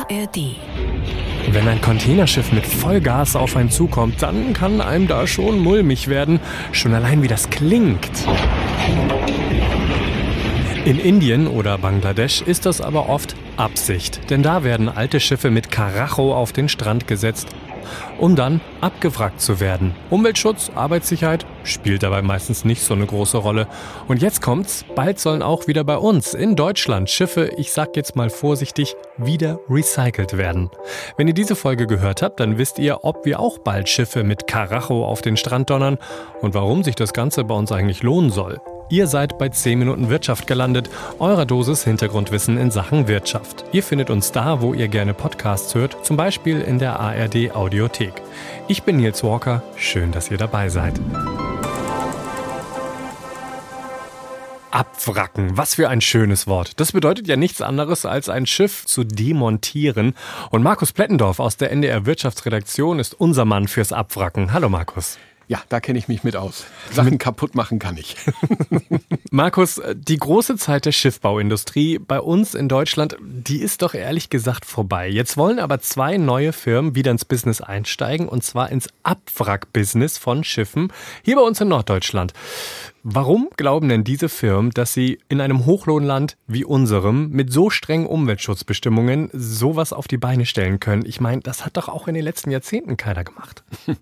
ARD. Wenn ein Containerschiff mit Vollgas auf einen zukommt, dann kann einem da schon mulmig werden. Schon allein wie das klingt. In Indien oder Bangladesch ist das aber oft Absicht. Denn da werden alte Schiffe mit Karacho auf den Strand gesetzt, um dann abgewrackt zu werden. Umweltschutz, Arbeitssicherheit spielt dabei meistens nicht so eine große Rolle. Und jetzt kommt's, bald sollen auch wieder bei uns in Deutschland Schiffe, ich sag jetzt mal vorsichtig, wieder recycelt werden. Wenn ihr diese Folge gehört habt, dann wisst ihr, ob wir auch bald Schiffe mit Karacho auf den Strand donnern und warum sich das Ganze bei uns eigentlich lohnen soll. Ihr seid bei 10 Minuten Wirtschaft gelandet, eurer Dosis Hintergrundwissen in Sachen Wirtschaft. Ihr findet uns da, wo ihr gerne Podcasts hört, zum Beispiel in der ARD Audiothek. Ich bin Nils Walker, schön, dass ihr dabei seid. Abwracken, was für ein schönes Wort. Das bedeutet ja nichts anderes, als ein Schiff zu demontieren. Und Markus Plettendorf aus der NDR Wirtschaftsredaktion ist unser Mann fürs Abwracken. Hallo Markus. Ja, da kenne ich mich mit aus. Sachen kaputt machen kann ich. Markus, die große Zeit der Schiffbauindustrie bei uns in Deutschland, die ist doch ehrlich gesagt vorbei. Jetzt wollen aber 2 neue Firmen wieder ins Business einsteigen, und zwar ins Abwrack-Business von Schiffen hier bei uns in Norddeutschland. Warum glauben denn diese Firmen, dass sie in einem Hochlohnland wie unserem mit so strengen Umweltschutzbestimmungen sowas auf die Beine stellen können? Ich meine, das hat doch auch in den letzten Jahrzehnten keiner gemacht.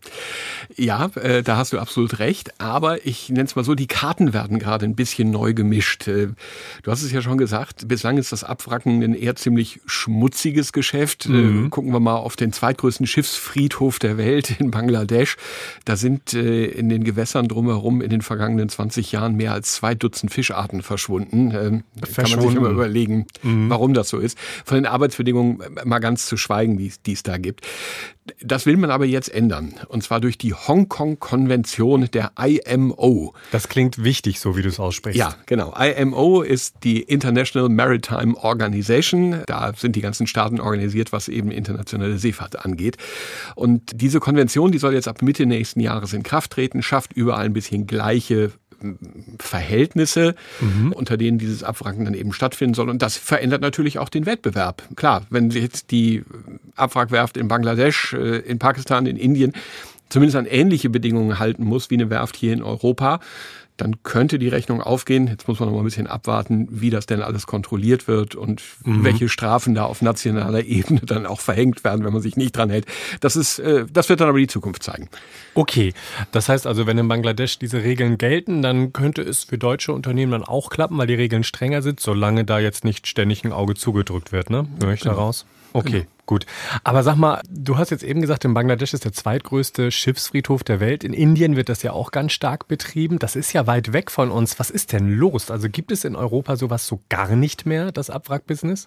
Ja, da hast du absolut recht. Aber ich nenne es mal so, die Karten werden gerade ein bisschen neu gemischt. Du hast es ja schon gesagt, bislang ist das Abwracken ein eher ziemlich schmutziges Geschäft. Gucken wir mal auf den zweitgrößten Schiffsfriedhof der Welt in Bangladesch. Da sind in den Gewässern drumherum in den vergangenen 20 Jahren mehr als 2 Dutzend Fischarten verschwunden. Kann man sich immer überlegen, warum das so ist. Von den Arbeitsbedingungen mal ganz zu schweigen, die es da gibt. Das will man aber jetzt ändern. Und zwar durch die Hongkong-Konvention der IMO. Das klingt wichtig, so wie du es aussprichst. Ja, genau. IMO ist die International Maritime Organization. Da sind die ganzen Staaten organisiert, was eben internationale Seefahrt angeht. Und diese Konvention, die soll jetzt ab Mitte nächsten Jahres in Kraft treten, schafft überall ein bisschen gleiche Verhältnisse, unter denen dieses Abwracken dann eben stattfinden soll. Und das verändert natürlich auch den Wettbewerb. Klar, wenn jetzt die Abwrackwerft in Bangladesch, in Pakistan, in Indien zumindest an ähnliche Bedingungen halten muss wie eine Werft hier in Europa, dann könnte die Rechnung aufgehen. Jetzt muss man noch mal ein bisschen abwarten, wie das denn alles kontrolliert wird und welche Strafen da auf nationaler Ebene dann auch verhängt werden, wenn man sich nicht dran hält. Das wird dann aber die Zukunft zeigen. Okay, das heißt also, wenn in Bangladesch diese Regeln gelten, dann könnte es für deutsche Unternehmen dann auch klappen, weil die Regeln strenger sind, solange da jetzt nicht ständig ein Auge zugedrückt wird, ne? Höre ich da raus? Okay, gut. Aber sag mal, du hast jetzt eben gesagt, in Bangladesch ist der zweitgrößte Schiffsfriedhof der Welt. In Indien wird das ja auch ganz stark betrieben. Das ist ja weit weg von uns. Was ist denn los? Also gibt es in Europa sowas so gar nicht mehr, das Abwrackbusiness?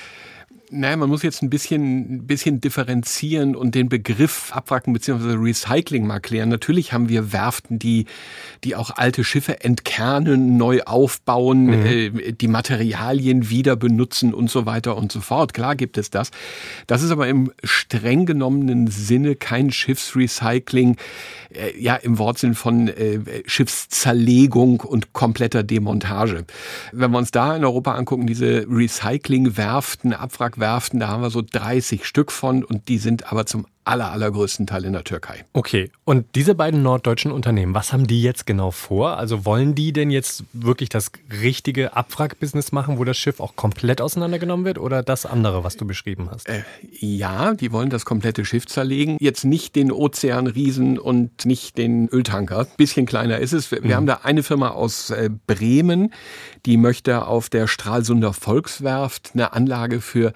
Naja, man muss jetzt ein bisschen differenzieren und den Begriff Abwracken bzw. Recycling mal klären. Natürlich haben wir Werften, die auch alte Schiffe entkernen, neu aufbauen, die Materialien wieder benutzen und so weiter und so fort. Klar gibt es das. Das ist aber im streng genommenen Sinne kein Schiffsrecycling, im Wortsinn von Schiffszerlegung und kompletter Demontage. Wenn wir uns da in Europa angucken, diese Recyclingwerften, Abwrackwerften, da haben wir so 30 Stück von, und die sind aber zum allergrößten Teil in der Türkei. Okay, und diese beiden norddeutschen Unternehmen, was haben die jetzt genau vor? Also wollen die denn jetzt wirklich das richtige Abwrackbusiness machen, wo das Schiff auch komplett auseinandergenommen wird, oder das andere, was du beschrieben hast? Ja, die wollen das komplette Schiff zerlegen. Jetzt nicht den Ozeanriesen und nicht den Öltanker. Bisschen kleiner ist es. Wir haben da eine Firma aus Bremen, die möchte auf der Stralsunder Volkswerft eine Anlage für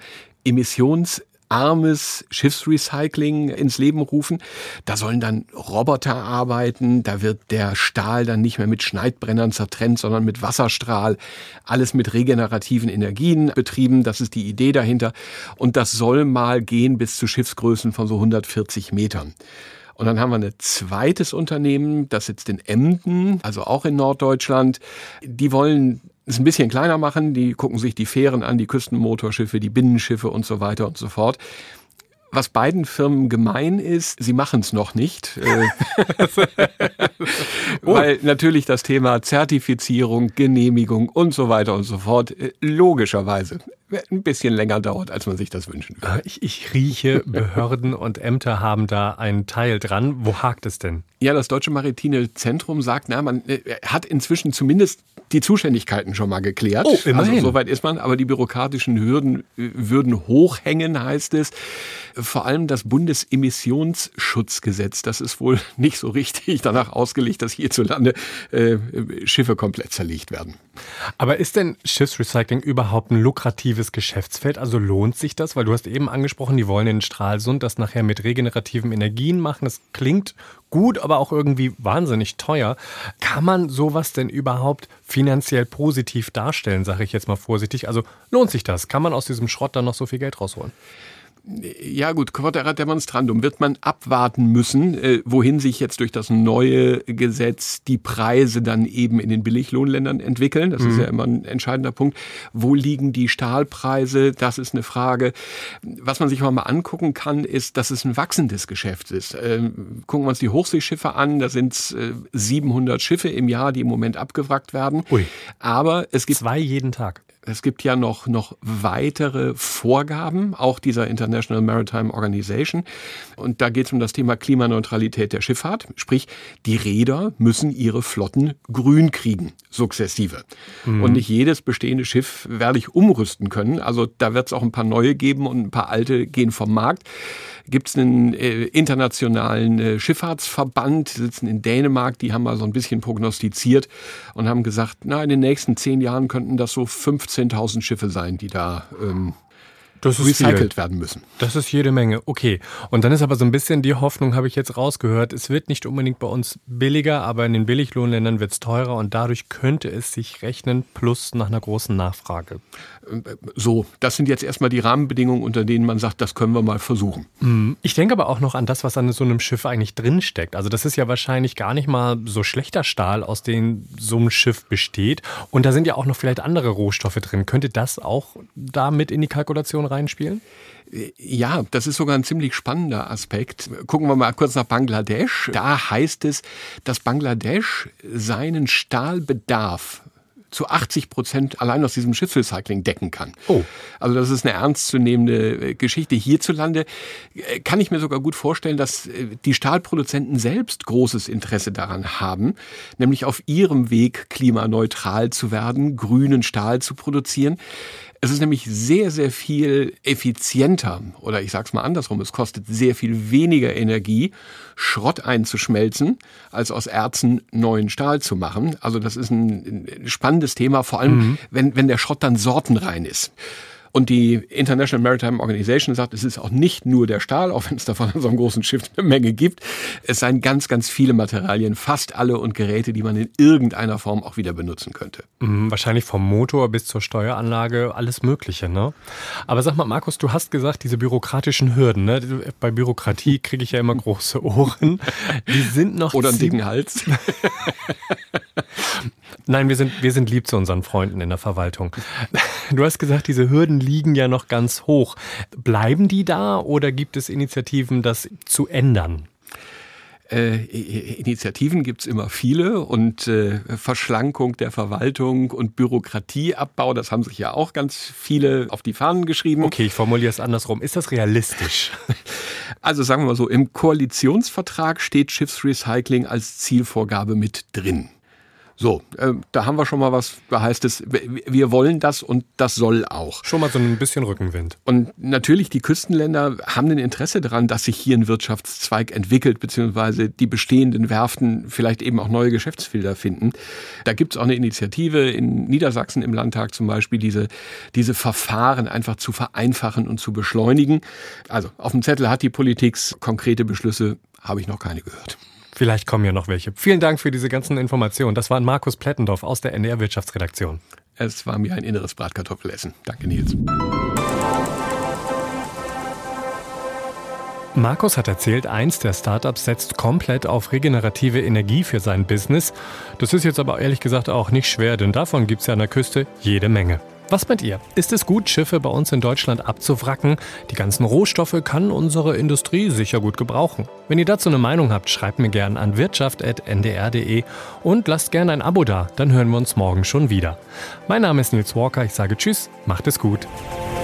emissionsarmes Schiffsrecycling ins Leben rufen. Da sollen dann Roboter arbeiten, da wird der Stahl dann nicht mehr mit Schneidbrennern zertrennt, sondern mit Wasserstrahl. Alles mit regenerativen Energien betrieben, das ist die Idee dahinter. Und das soll mal gehen bis zu Schiffsgrößen von so 140 Metern. Und dann haben wir ein zweites Unternehmen, das sitzt in Emden, also auch in Norddeutschland. Die wollen es ein bisschen kleiner machen, die gucken sich die Fähren an, die Küstenmotorschiffe, die Binnenschiffe und so weiter und so fort. Was beiden Firmen gemein ist, sie machen es noch nicht. Weil natürlich das Thema Zertifizierung, Genehmigung und so weiter und so fort logischerweise ein bisschen länger dauert, als man sich das wünschen würde. Ich rieche, Behörden und Ämter haben da einen Teil dran. Wo hakt es denn? Ja, das Deutsche Maritime Zentrum sagt, man hat inzwischen zumindest die Zuständigkeiten schon mal geklärt. Oh, immerhin. Also soweit ist man, aber die bürokratischen Hürden würden hochhängen, heißt es. Vor allem das Bundesemissionsschutzgesetz, das ist wohl nicht so richtig danach ausgelegt, dass hierzulande Schiffe komplett zerlegt werden. Aber ist denn Schiffsrecycling überhaupt ein lukratives Geschäftsfeld? Also lohnt sich das? Weil du hast eben angesprochen, die wollen in Stralsund das nachher mit regenerativen Energien machen. Das klingt gut, aber auch irgendwie wahnsinnig teuer. Kann man sowas denn überhaupt finanziell positiv darstellen, sage ich jetzt mal vorsichtig? Also lohnt sich das? Kann man aus diesem Schrott dann noch so viel Geld rausholen? Ja gut, Quod demonstrandum wird man abwarten müssen, wohin sich jetzt durch das neue Gesetz die Preise dann eben in den Billiglohnländern entwickeln. Das ist ja immer ein entscheidender Punkt. Wo liegen die Stahlpreise? Das ist eine Frage. Was man sich mal angucken kann, ist, dass es ein wachsendes Geschäft ist. Gucken wir uns die Hochseeschiffe an. Da sind es 700 Schiffe im Jahr, die im Moment abgewrackt werden. Ui. Aber es gibt 2 jeden Tag. Es gibt ja noch weitere Vorgaben, auch dieser International Maritime Organization. Und da geht es um das Thema Klimaneutralität der Schifffahrt. Sprich, die Reeder müssen ihre Flotten grün kriegen, sukzessive. Und nicht jedes bestehende Schiff werde ich umrüsten können. Also da wird es auch ein paar neue geben und ein paar alte gehen vom Markt. Gibt es einen internationalen Schifffahrtsverband, sitzen in Dänemark, die haben mal so ein bisschen prognostiziert und haben gesagt, in den nächsten 10 Jahren könnten das so 15.000 Schiffe sein, die da recycelt werden müssen. Das ist jede Menge. Okay. Und dann ist aber so ein bisschen die Hoffnung, habe ich jetzt rausgehört, es wird nicht unbedingt bei uns billiger, aber in den Billiglohnländern wird es teurer und dadurch könnte es sich rechnen, plus nach einer großen Nachfrage. So, das sind jetzt erstmal die Rahmenbedingungen, unter denen man sagt, das können wir mal versuchen. Ich denke aber auch noch an das, was an so einem Schiff eigentlich drinsteckt. Also das ist ja wahrscheinlich gar nicht mal so schlechter Stahl, aus dem so ein Schiff besteht. Und da sind ja auch noch vielleicht andere Rohstoffe drin. Könnte das auch da mit in die Kalkulation reinspielen? Ja, das ist sogar ein ziemlich spannender Aspekt. Gucken wir mal kurz nach Bangladesch. Da heißt es, dass Bangladesch seinen Stahlbedarf zu 80% allein aus diesem Schiffsrecycling decken kann. Oh. Also das ist eine ernstzunehmende Geschichte. Hierzulande kann ich mir sogar gut vorstellen, dass die Stahlproduzenten selbst großes Interesse daran haben, nämlich auf ihrem Weg klimaneutral zu werden, grünen Stahl zu produzieren. Es ist nämlich sehr, sehr viel effizienter, oder ich sage es mal andersrum, es kostet sehr viel weniger Energie, Schrott einzuschmelzen, als aus Erzen neuen Stahl zu machen. Also das ist ein spannendes Thema, vor allem wenn der Schrott dann sortenrein ist. Und die International Maritime Organization sagt, es ist auch nicht nur der Stahl, auch wenn es davon an so einem großen Schiff eine Menge gibt. Es seien ganz, ganz viele Materialien, fast alle und Geräte, die man in irgendeiner Form auch wieder benutzen könnte. Wahrscheinlich vom Motor bis zur Steueranlage, alles Mögliche, ne? Aber sag mal, Markus, du hast gesagt, diese bürokratischen Hürden, ne? Bei Bürokratie kriege ich ja immer große Ohren. Die sind noch oder einen dicken Hals. Nein, wir sind lieb zu unseren Freunden in der Verwaltung. Du hast gesagt, diese Hürden liegen ja noch ganz hoch. Bleiben die da oder gibt es Initiativen, das zu ändern? Initiativen gibt's immer viele und Verschlankung der Verwaltung und Bürokratieabbau, das haben sich ja auch ganz viele auf die Fahnen geschrieben. Okay, ich formuliere es andersrum. Ist das realistisch? Also sagen wir mal so, im Koalitionsvertrag steht Schiffsrecycling als Zielvorgabe mit drin. So, da haben wir schon mal was, da heißt es, wir wollen das und das soll auch. Schon mal so ein bisschen Rückenwind. Und natürlich, die Küstenländer haben ein Interesse daran, dass sich hier ein Wirtschaftszweig entwickelt, beziehungsweise die bestehenden Werften vielleicht eben auch neue Geschäftsfelder finden. Da gibt's auch eine Initiative in Niedersachsen im Landtag zum Beispiel, diese Verfahren einfach zu vereinfachen und zu beschleunigen. Also auf dem Zettel hat die Politik konkrete Beschlüsse, habe ich noch keine gehört. Vielleicht kommen ja noch welche. Vielen Dank für diese ganzen Informationen. Das war Markus Plettendorf aus der NDR Wirtschaftsredaktion. Es war mir ein inneres Bratkartoffelessen. Danke, Nils. Markus hat erzählt, eins der Startups setzt komplett auf regenerative Energie für sein Business. Das ist jetzt aber ehrlich gesagt auch nicht schwer, denn davon gibt's ja an der Küste jede Menge. Was meint ihr? Ist es gut, Schiffe bei uns in Deutschland abzuwracken? Die ganzen Rohstoffe kann unsere Industrie sicher gut gebrauchen. Wenn ihr dazu eine Meinung habt, schreibt mir gerne an wirtschaft@ndr.de und lasst gerne ein Abo da, dann hören wir uns morgen schon wieder. Mein Name ist Nils Walker, ich sage Tschüss, macht es gut.